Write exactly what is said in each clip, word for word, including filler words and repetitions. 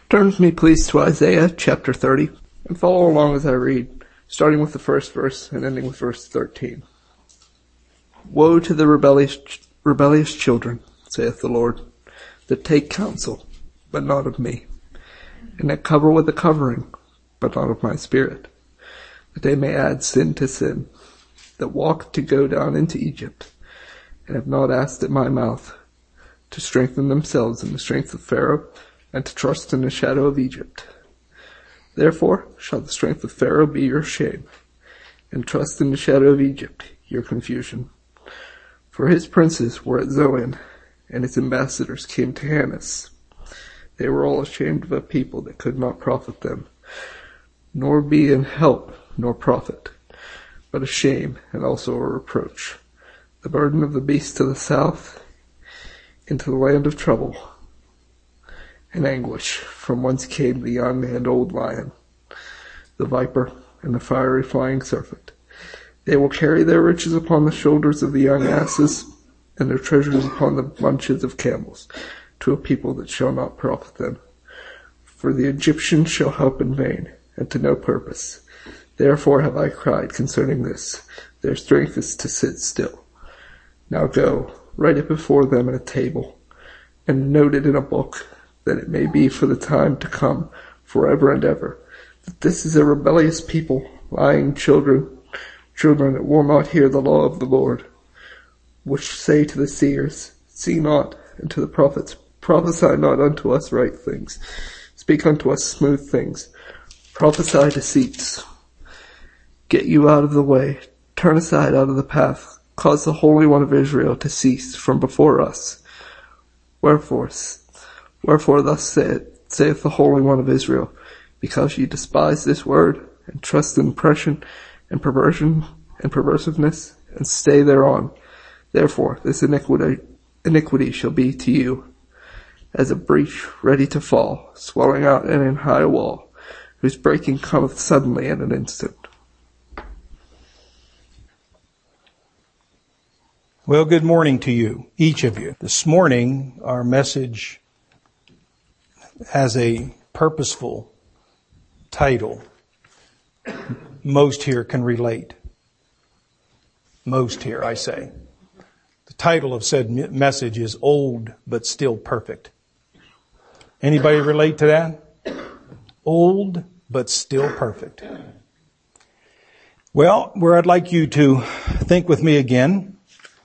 Turn with me, please, to Isaiah chapter thirty, and follow along as I read, starting with the first verse and ending with verse thirteen. Woe to the rebellious, rebellious children, saith the Lord, that take counsel, but not of me, and that cover with a covering, but not of my spirit, that they may add sin to sin, that walk to go down into Egypt, and have not asked at my mouth, to strengthen themselves in the strength of Pharaoh, and to trust in the shadow of Egypt. Therefore shall the strength of Pharaoh be your shame, and trust in the shadow of Egypt your confusion. For his princes were at Zoan, and his ambassadors came to Hanes. They were all ashamed of a people that could not profit them, nor be in help nor profit, but a shame and also a reproach, the burden of the beast to the south, into the land of trouble and anguish, from whence came the young and old lion, the viper, and the fiery flying serpent. They will carry their riches upon the shoulders of the young asses, and their treasures upon the bunches of camels, to a people that shall not profit them. For the Egyptians shall help in vain, and to no purpose. Therefore have I cried concerning this, their strength is to sit still. Now go, write it before them in a table, and note it in a book, that it may be for the time to come, forever and ever, that this is a rebellious people, lying children, children that will not hear the law of the Lord, which say to the seers, see not, and to the prophets, prophesy not unto us right things, speak unto us smooth things, prophesy deceits. Get you out of the way, turn aside out of the path, cause the Holy One of Israel to cease from before us. Wherefore, Wherefore thus saith, saith the Holy One of Israel, because ye despise this word, and trust in oppression, and perversion, and perversiveness, and stay thereon. Therefore this iniquity, iniquity shall be to you, as a breach ready to fall, swelling out in an high wall, whose breaking cometh suddenly in an instant. Well, good morning to you, each of you. This morning, our message has a purposeful title. Most here can relate. Most here, I say. The title of said message is Old but Still Perfect. Anybody relate to that? Old but still perfect. Well, where I'd like you to think with me again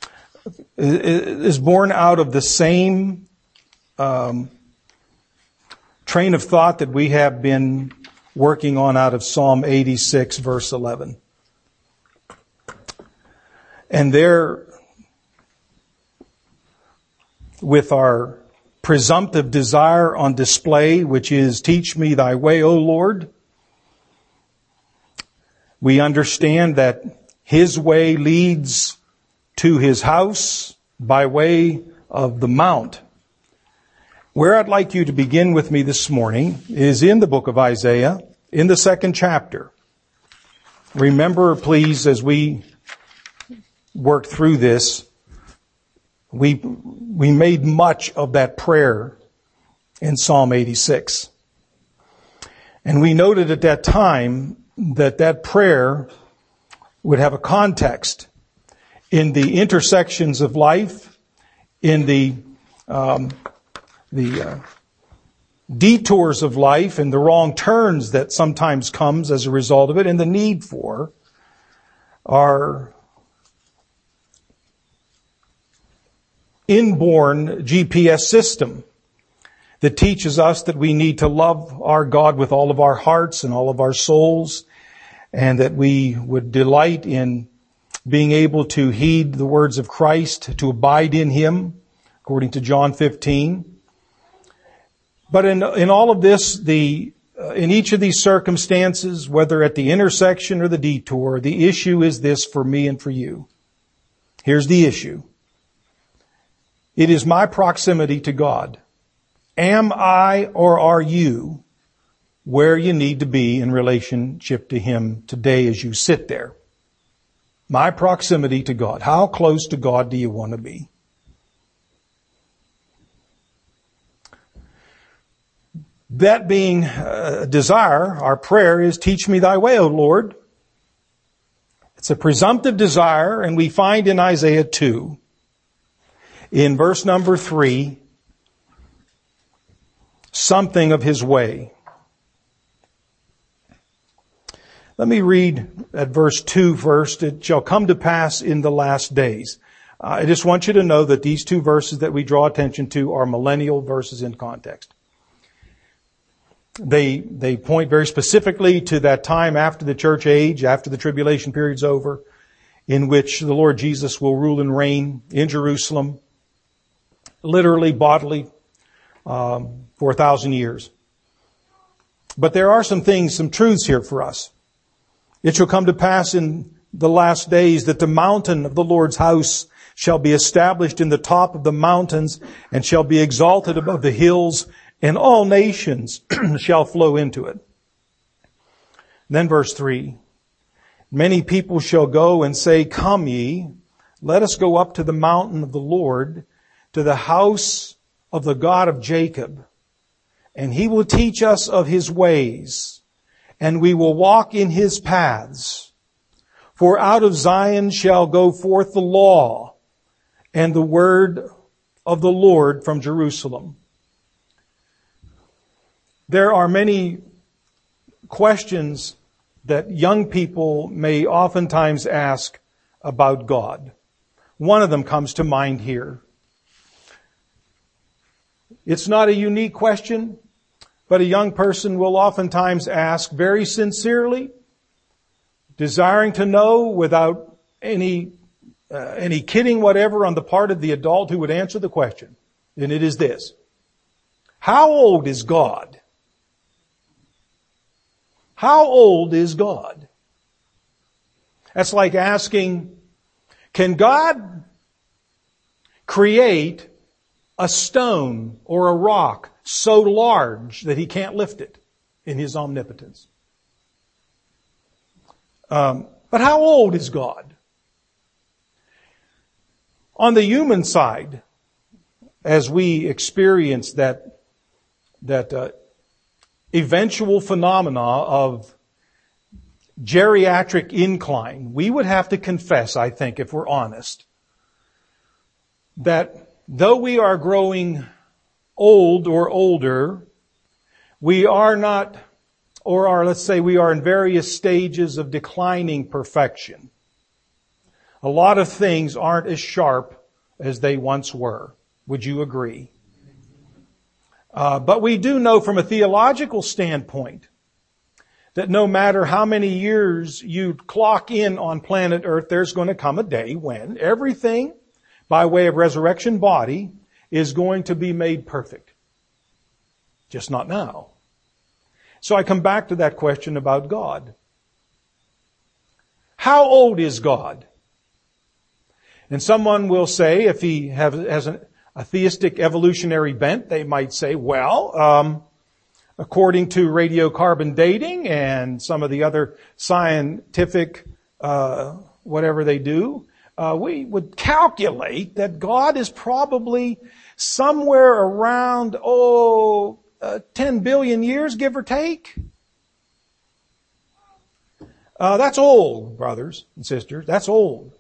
is born out of the same um, train of thought that we have been working on out of Psalm eighty-six, verse eleven. And there, with our presumptive desire on display, which is, teach me thy way, O Lord, we understand that his way leads to his house by way of the mount. Where I'd like you to begin with me this morning is in the book of Isaiah, in the second chapter. Remember, please, as we work through this, we we made much of that prayer in Psalm eighty-six. And we noted at that time that that prayer would have a context in the intersections of life, in the um, the uh, detours of life and the wrong turns that sometimes comes as a result of it, and the need for our inborn G P S system that teaches us that we need to love our God with all of our hearts and all of our souls, and that we would delight in being able to heed the words of Christ, to abide in him, according to John fifteen. But in, in all of this, the, uh, in each of these circumstances, whether at the intersection or the detour, the issue is this for me and for you. Here's the issue. It is my proximity to God. Am I or are you where you need to be in relationship to him today as you sit there? My proximity to God. How close to God do you want to be? That being a desire, our prayer is, teach me thy way, O Lord. It's a presumptive desire, and we find in Isaiah two, in verse number three, something of his way. Let me read at verse two first. It shall come to pass in the last days. Uh, I just want you to know that these two verses that we draw attention to are millennial verses in context. They, they point very specifically to that time after the church age, after the tribulation period's over, in which the Lord Jesus will rule and reign in Jerusalem, literally, bodily, um, for a thousand years. But there are some things, some truths here for us. It shall come to pass in the last days that the mountain of the Lord's house shall be established in the top of the mountains and shall be exalted above the hills, and all nations shall flow into it. Then verse three, many people shall go and say, come ye, let us go up to the mountain of the Lord, to the house of the God of Jacob, and he will teach us of his ways, and we will walk in his paths. For out of Zion shall go forth the law and the word of the Lord from Jerusalem. There are many questions that young people may oftentimes ask about God. One of them comes to mind here. It's not a unique question, but a young person will oftentimes ask very sincerely, desiring to know without any uh, any kidding whatever on the part of the adult who would answer the question. And it is this: how old is God? How old is God? That's like asking, can God create a stone or a rock so large that he can't lift it in his omnipotence? Um, but how old is God? On the human side, as we experience that, that uh, eventual phenomena of geriatric incline, we would have to confess, I think, if we're honest, that though we are growing old or older, we are not, or are, let's say, we are in various stages of declining perfection. A lot of things aren't as sharp as they once were. Would you agree? Uh, but we do know from a theological standpoint that no matter how many years you clock in on planet Earth, there's going to come a day when everything by way of resurrection body is going to be made perfect. Just not now. So I come back to that question about God. How old is God? And someone will say, if he have, has an, a theistic evolutionary bent, they might say, well, um, according to radiocarbon dating and some of the other scientific, uh, whatever they do, uh, we would calculate that God is probably somewhere around, oh, uh, ten billion years, give or take. Uh, that's old, brothers and sisters. That's old.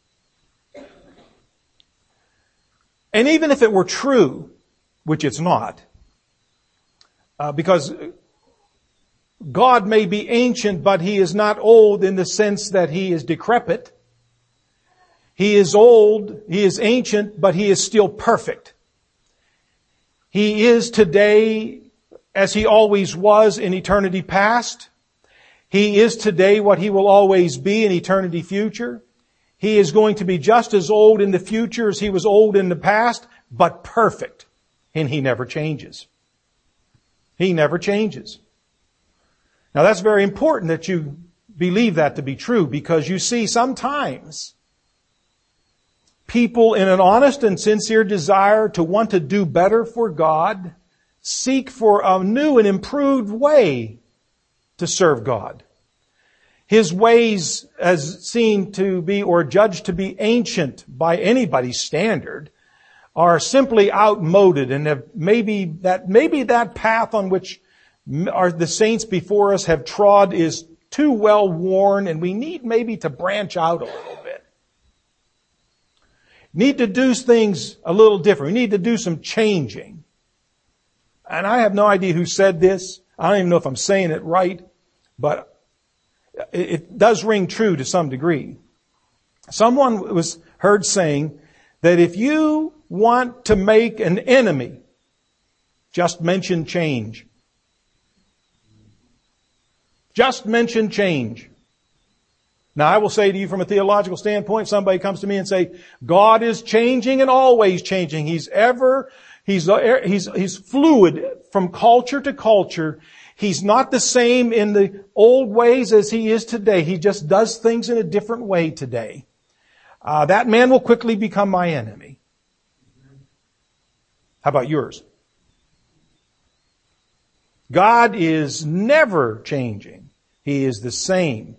And even if it were true, which it's not, uh, because God may be ancient, but he is not old in the sense that he is decrepit. He is old, he is ancient, but he is still perfect. He is today as he always was in eternity past. He is today what he will always be in eternity future. He is going to be just as old in the future as he was old in the past, but perfect. And he never changes. He never changes. Now that's very important that you believe that to be true, because you see sometimes people in an honest and sincere desire to want to do better for God seek for a new and improved way to serve God. His ways, as seen to be or judged to be ancient by anybody's standard, are simply outmoded and have maybe that, maybe that path on which our, the saints before us have trod is too well worn and we need maybe to branch out a little bit. Need to do things a little different. We need to do some changing. And I have no idea who said this. I don't even know if I'm saying it right, but it, it does ring true to some degree. Someone was heard saying that if you want to make an enemy, just mention change. Just mention change. Now I will say to you from a theological standpoint, somebody comes to me and say, God is changing and always changing. He's ever, he's, he's, he's fluid from culture to culture. He's not the same in the old ways as he is today. He just does things in a different way today. Uh, that man will quickly become my enemy. How about yours? God is never changing. He is the same.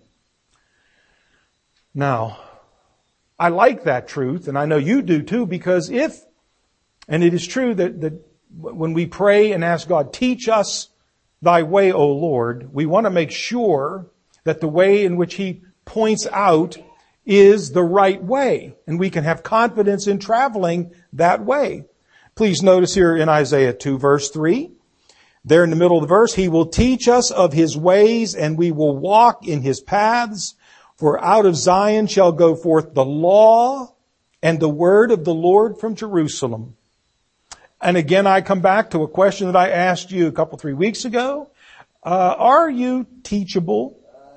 Now, I like that truth, and I know you do too, because if, and it is true that, that when we pray and ask God, teach us thy way, O Lord, we want to make sure that the way in which he points out is the right way, and we can have confidence in traveling that way. Please notice here in Isaiah two verse three, there in the middle of the verse, he will teach us of his ways and we will walk in his paths. For out of Zion shall go forth the law and the word of the Lord from Jerusalem. And again, I come back to a question that I asked you a couple, three weeks ago. Uh, are you teachable?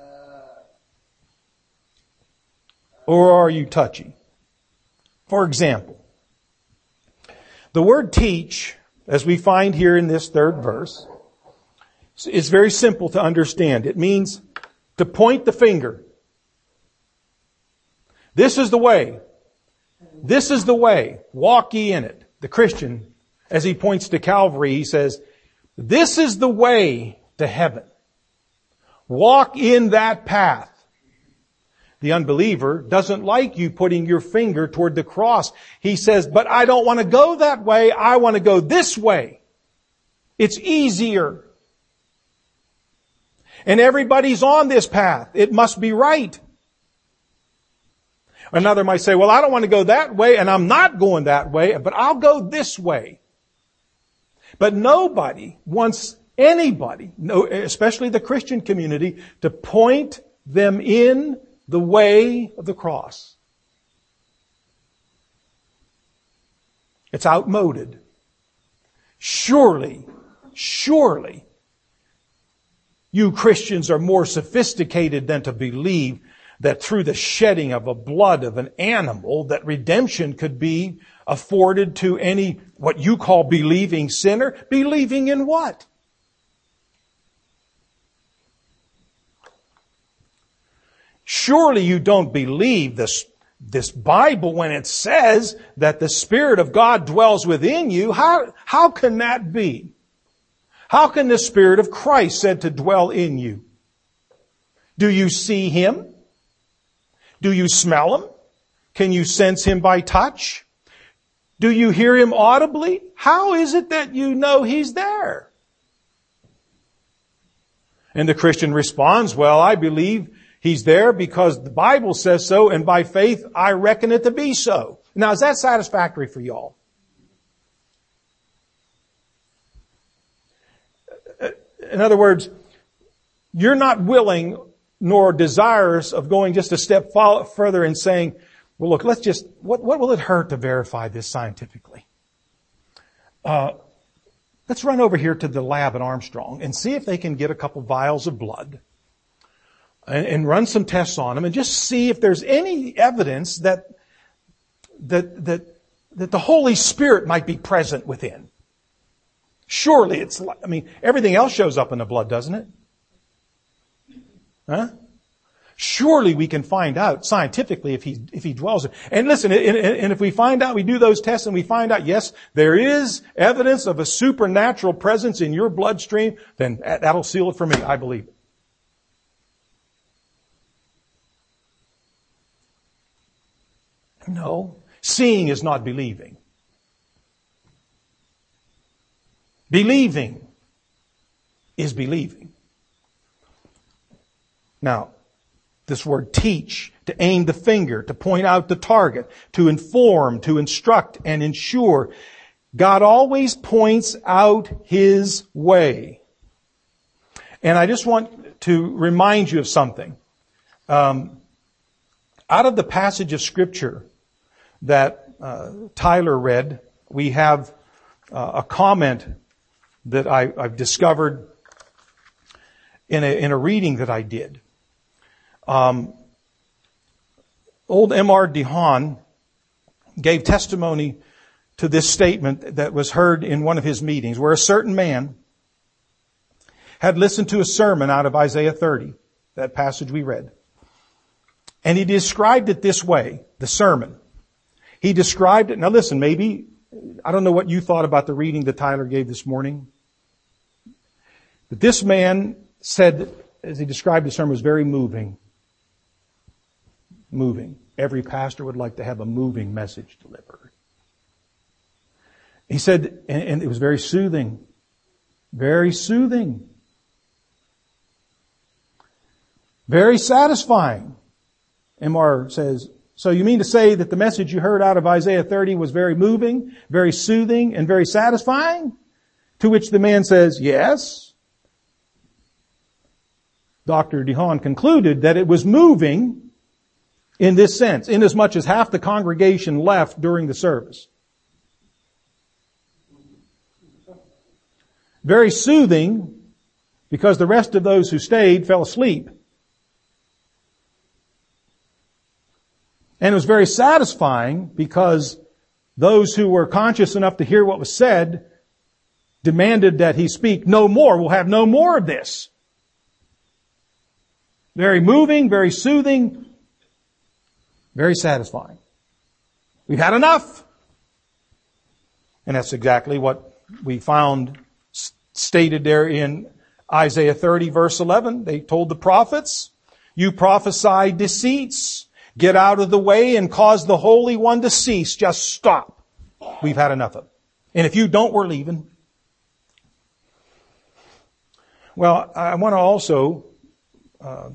Or are you touchy? For example, the word teach, as we find here in this third verse, is very simple to understand. It means to point the finger. This is the way. This is the way. Walk ye in it. The Christian, as he points to Calvary, he says, this is the way to heaven. Walk in that path. The unbeliever doesn't like you putting your finger toward the cross. He says, but I don't want to go that way. I want to go this way. It's easier. And everybody's on this path. It must be right. Another might say, well, I don't want to go that way and I'm not going that way, but I'll go this way. But nobody wants anybody, especially the Christian community, to point them in the way of the cross. It's outmoded. Surely, surely, you Christians are more sophisticated than to believe that through the shedding of the blood of an animal, that redemption could be afforded to any, what you call believing sinner. Believing in what? Surely you don't believe this, this Bible when it says that the Spirit of God dwells within you. How, how can that be? How can the Spirit of Christ said to dwell in you? Do you see Him? Do you smell Him? Can you sense Him by touch? Do you hear Him audibly? How is it that you know He's there? And the Christian responds, well, I believe He's there because the Bible says so, and by faith I reckon it to be so. Now, is that satisfactory for y'all? In other words, you're not willing nor desirous of going just a step further and saying, well, look, let's just, what, what will it hurt to verify this scientifically? Uh, let's run over here to the lab at Armstrong and see if they can get a couple vials of blood and, and run some tests on them and just see if there's any evidence that, that, that, that the Holy Spirit might be present within. Surely it's, I mean, everything else shows up in the blood, doesn't it? Huh? Surely we can find out scientifically if he, if he dwells there. And listen, and, and if we find out, we do those tests and we find out, yes, there is evidence of a supernatural presence in your bloodstream, then that'll seal it for me. I believe it. No. Seeing is not believing. Believing is believing. Now, this word teach, to aim the finger, to point out the target, to inform, to instruct and ensure. God always points out His way. And I just want to remind you of something. Um, out of the passage of Scripture that uh, Tyler read, we have uh, a comment that I, I've discovered in a, in a reading that I did. Um, old M R DeHaan gave testimony to this statement that was heard in one of his meetings, where a certain man had listened to a sermon out of Isaiah thirty, that passage we read. And he described it this way, the sermon. He described it, now listen, maybe, I don't know what you thought about the reading that Tyler gave this morning. But this man said, as he described the sermon, was very moving. Moving. Every pastor would like to have a moving message delivered. He said, and, and it was very soothing. Very soothing. Very satisfying. M R says, so you mean to say that the message you heard out of Isaiah thirty was very moving, very soothing, and very satisfying? To which the man says, yes. Doctor DeHaan concluded that it was moving in this sense, inasmuch as half the congregation left during the service. Very soothing, because the rest of those who stayed fell asleep. And it was very satisfying, because those who were conscious enough to hear what was said demanded that he speak no more. We'll have no more of this. Very moving, very soothing, very satisfying. We've had enough. And that's exactly what we found stated there in Isaiah thirty verse eleven. They told the prophets, you prophesy deceits. Get out of the way and cause the Holy One to cease. Just stop. We've had enough of it. And if you don't, we're leaving. Well, I want to also uh,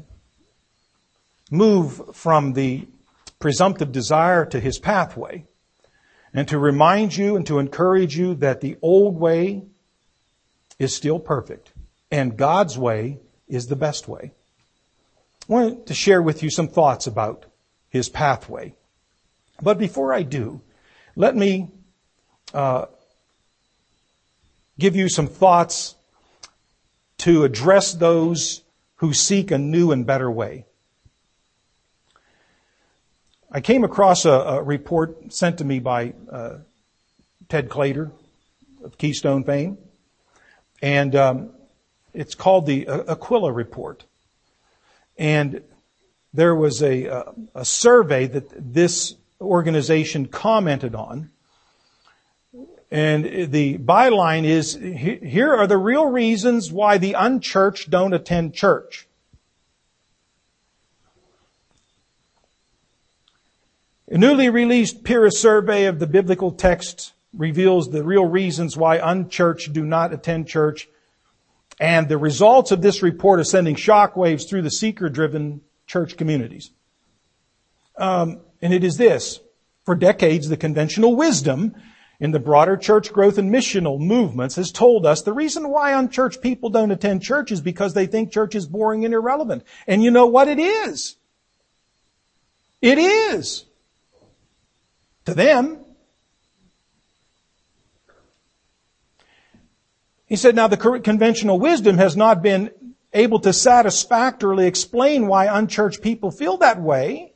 move from the presumptive desire to His pathway, and to remind you and to encourage you that the old way is still perfect and God's way is the best way. I want to share with you some thoughts about His pathway. But before I do, let me uh, give you some thoughts to address those who seek a new and better way. I came across a, a report sent to me by uh, Ted Clater of Keystone fame, and um, it's called the Aquila Report. And there was a, a, a survey that this organization commented on, and the byline is, here are the real reasons why the unchurched don't attend church. A newly released Pyrrhus survey of the biblical text reveals the real reasons why unchurched do not attend church, and the results of this report are sending shockwaves through the seeker-driven church communities. Um, and it is this. For decades, the conventional wisdom in the broader church growth and missional movements has told us the reason why unchurched people don't attend church is because they think church is boring and irrelevant. And you know what? It is. It is. To them. He said, now the conventional wisdom has not been able to satisfactorily explain why unchurched people feel that way.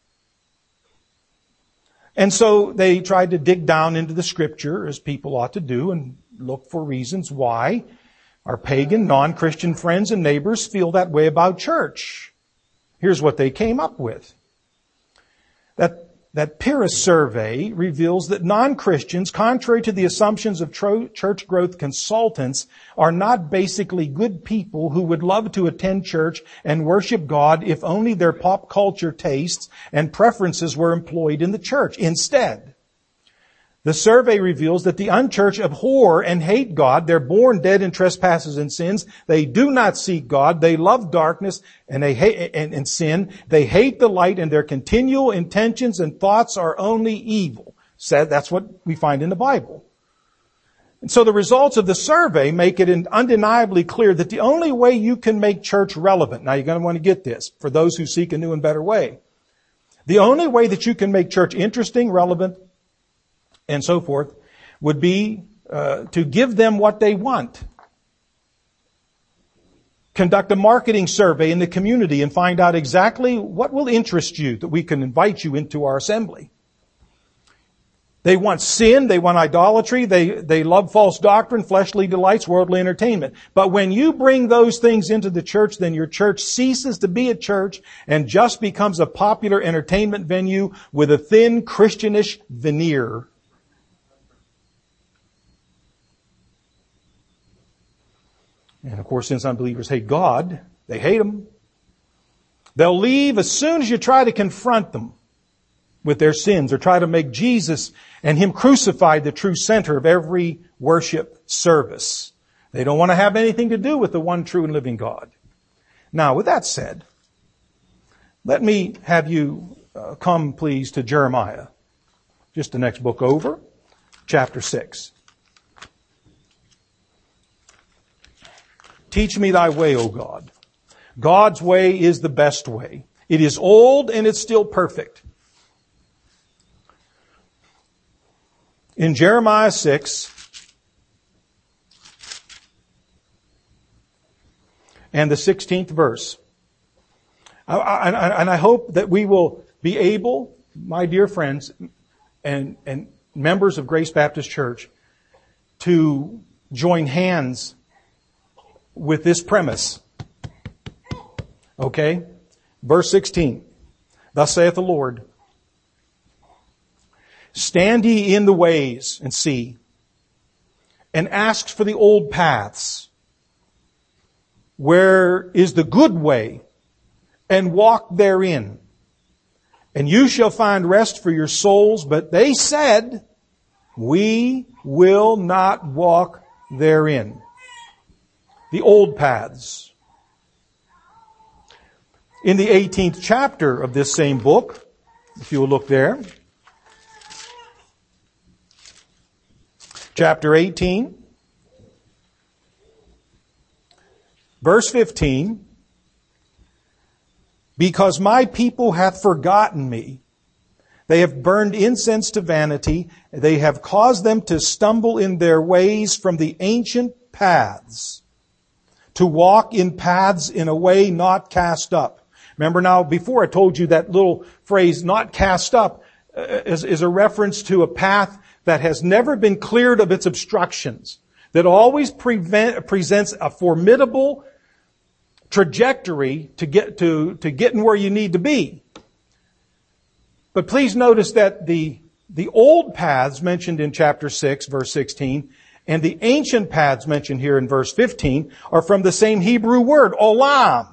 And so they tried to dig down into the Scripture, as people ought to do, and look for reasons why our pagan, non-Christian friends and neighbors feel that way about church. Here's what they came up with. That That Pyrrhus survey reveals that non-Christians, contrary to the assumptions of tro- church growth consultants, are not basically good people who would love to attend church and worship God if only their pop culture tastes and preferences were employed in the church. Instead, The survey reveals that the unchurched abhor and hate God. They're born dead in trespasses and sins. They do not seek God. They love darkness and they hate and, and sin. They hate the light, and their continual intentions and thoughts are only evil. Said that's what we find in the Bible. And so the results of the survey make it undeniably clear that the only way you can make church relevant, now you're going to want to get this for those who seek a new and better way. The only way that you can make church interesting, relevant, and so forth, would be uh, to give them what they want. Conduct a marketing survey in the community and find out exactly what will interest you, that we can invite you into our assembly. They want sin, they want idolatry, they, they love false doctrine, fleshly delights, worldly entertainment. But when you bring those things into the church, then your church ceases to be a church and just becomes a popular entertainment venue with a thin Christianish veneer. And of course, since unbelievers hate God, they hate Him. They'll leave as soon as you try to confront them with their sins or try to make Jesus and Him crucified the true center of every worship service. They don't want to have anything to do with the one true and living God. Now, with that said, let me have you uh, come, please, to Jeremiah. Just the next book over, chapter six. Teach me thy way, O God. God's way is the best way. It is old and it's still perfect. In Jeremiah six, and the sixteenth verse, I, I, and I hope that we will be able, my dear friends and, and members of Grace Baptist Church, to join hands with this premise. Okay? Verse sixteen. Thus saith the Lord, stand ye in the ways and see, and ask for the old paths, where is the good way, and walk therein. And you shall find rest for your souls. But they said, we will not walk therein. The old paths. In the eighteenth chapter of this same book, if you will look there, chapter eighteen, verse fifteen, because my people hath forgotten me. They have burned incense to vanity. They have caused them to stumble in their ways from the ancient paths, to walk in paths in a way not cast up. Remember now, before I told you that little phrase, not cast up, uh, is, is a reference to a path that has never been cleared of its obstructions, that always prevent, presents a formidable trajectory to get to, to getting where you need to be. But please notice that the, the old paths mentioned in chapter six, verse sixteen, and the ancient paths mentioned here in verse fifteen are from the same Hebrew word, olam.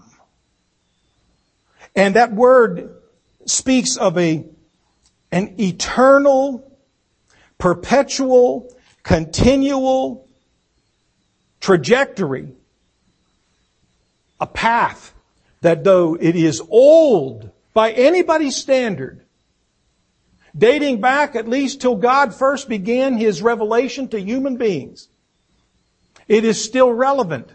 And that word speaks of a, an eternal, perpetual, continual trajectory, a path that though it is old by anybody's standard, dating back at least till God first began His revelation to human beings, it is still relevant.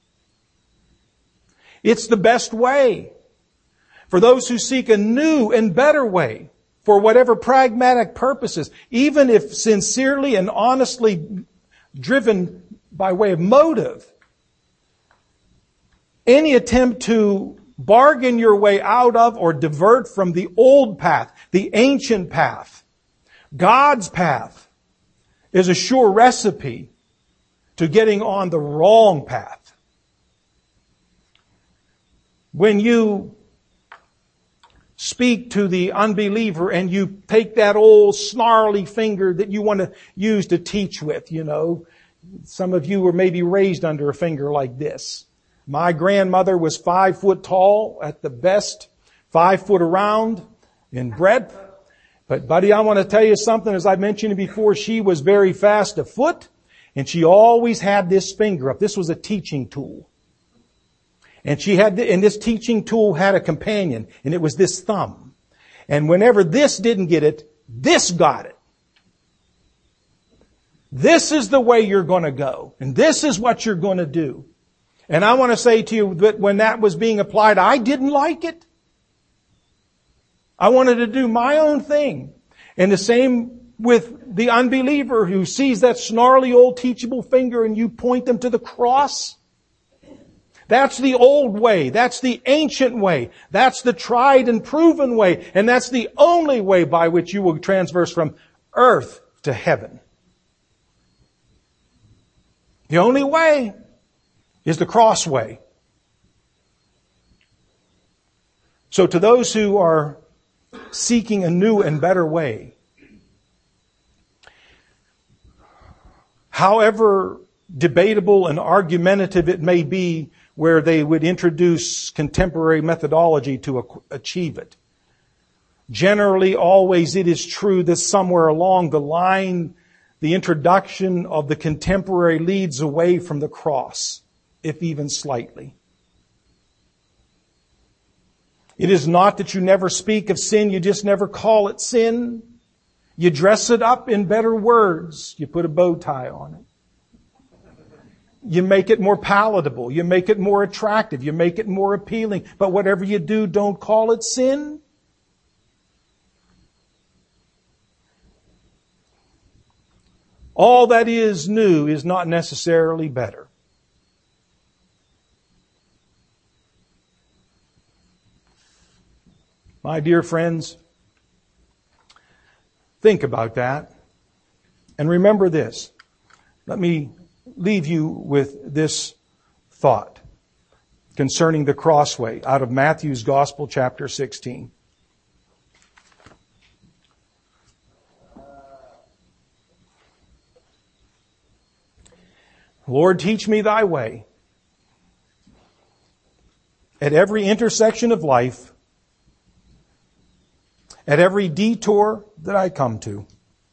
It's the best way for those who seek a new and better way for whatever pragmatic purposes, even if sincerely and honestly driven by way of motive. Any attempt to bargain your way out of or divert from the old path, the ancient path, God's path, is a sure recipe to getting on the wrong path. When you speak to the unbeliever and you take that old snarly finger that you want to use to teach with, you know, some of you were maybe raised under a finger like this. My grandmother was five foot tall at the best, five foot around in breadth, But buddy, I want to tell you something. As I mentioned before, she was very fast of foot, and she always had this finger up. This was a teaching tool. And she had, the, and this teaching tool had a companion, and it was this thumb. And whenever this didn't get it, this got it. This is the way you're going to go. And this is what you're going to do. And I want to say to you that when that was being applied, I didn't like it. I wanted to do my own thing. And the same with the unbeliever who sees that snarly old teachable finger and you point them to the cross. That's the old way. That's the ancient way. That's the tried and proven way. And that's the only way by which you will transverse from earth to heaven. The only way is the cross way. So to those who are seeking a new and better way, however debatable and argumentative it may be, where they would introduce contemporary methodology to achieve it. Generally, always it is true that somewhere along the line, the introduction of the contemporary leads away from the cross, if even slightly. It is not that you never speak of sin, you just never call it sin. You dress it up in better words. You put a bow tie on it. You make it more palatable. You make it more attractive. You make it more appealing. But whatever you do, don't call it sin. All that is new is not necessarily better. My dear friends, think about that. And remember this. Let me leave you with this thought concerning the crossway out of Matthew's Gospel, chapter sixteen. Lord, teach me thy way. At every intersection of life, at every detour that I come to,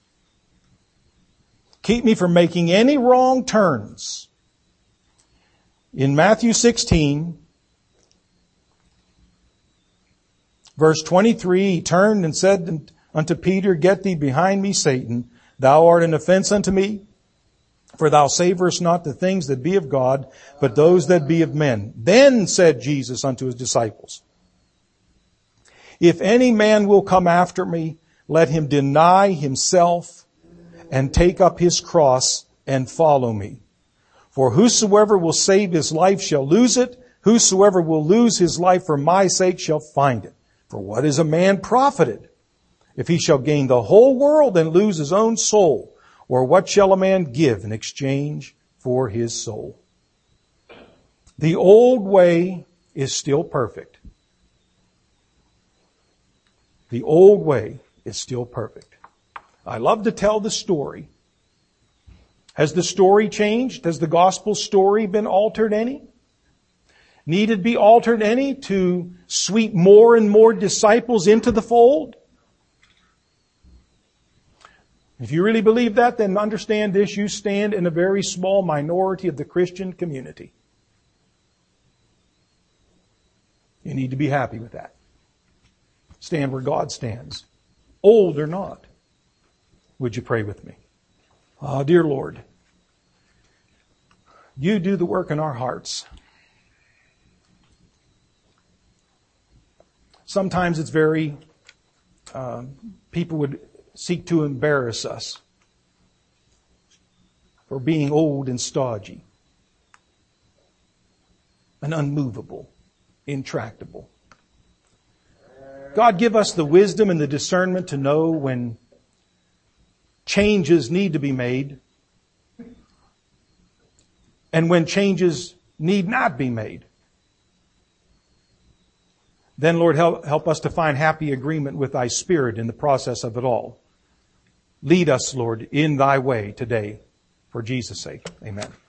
keep me from making any wrong turns. In Matthew sixteen, verse twenty-three, he turned and said unto Peter, Get thee behind me, Satan. Thou art an offense unto me, for thou savorest not the things that be of God, but those that be of men. Then said Jesus unto his disciples, If any man will come after me, let him deny himself and take up his cross and follow me. For whosoever will save his life shall lose it. Whosoever will lose his life for my sake shall find it. For what is a man profited if he shall gain the whole world and lose his own soul? Or what shall a man give in exchange for his soul? The old way is still perfect. The old way is still perfect. I love to tell the story. Has the story changed? Has the gospel story been altered any? Need it be altered any to sweep more and more disciples into the fold? If you really believe that, then understand this. You stand in a very small minority of the Christian community. You need to be happy with that. Stand where God stands. Old or not. Would you pray with me? Oh, dear Lord, you do the work in our hearts. Sometimes it's very, uh, people would seek to embarrass us for being old and stodgy and unmovable, intractable. God, give us the wisdom and the discernment to know when changes need to be made and when changes need not be made. Then, Lord, help, help us to find happy agreement with thy Spirit in the process of it all. Lead us, Lord, in thy way today. For Jesus' sake, amen.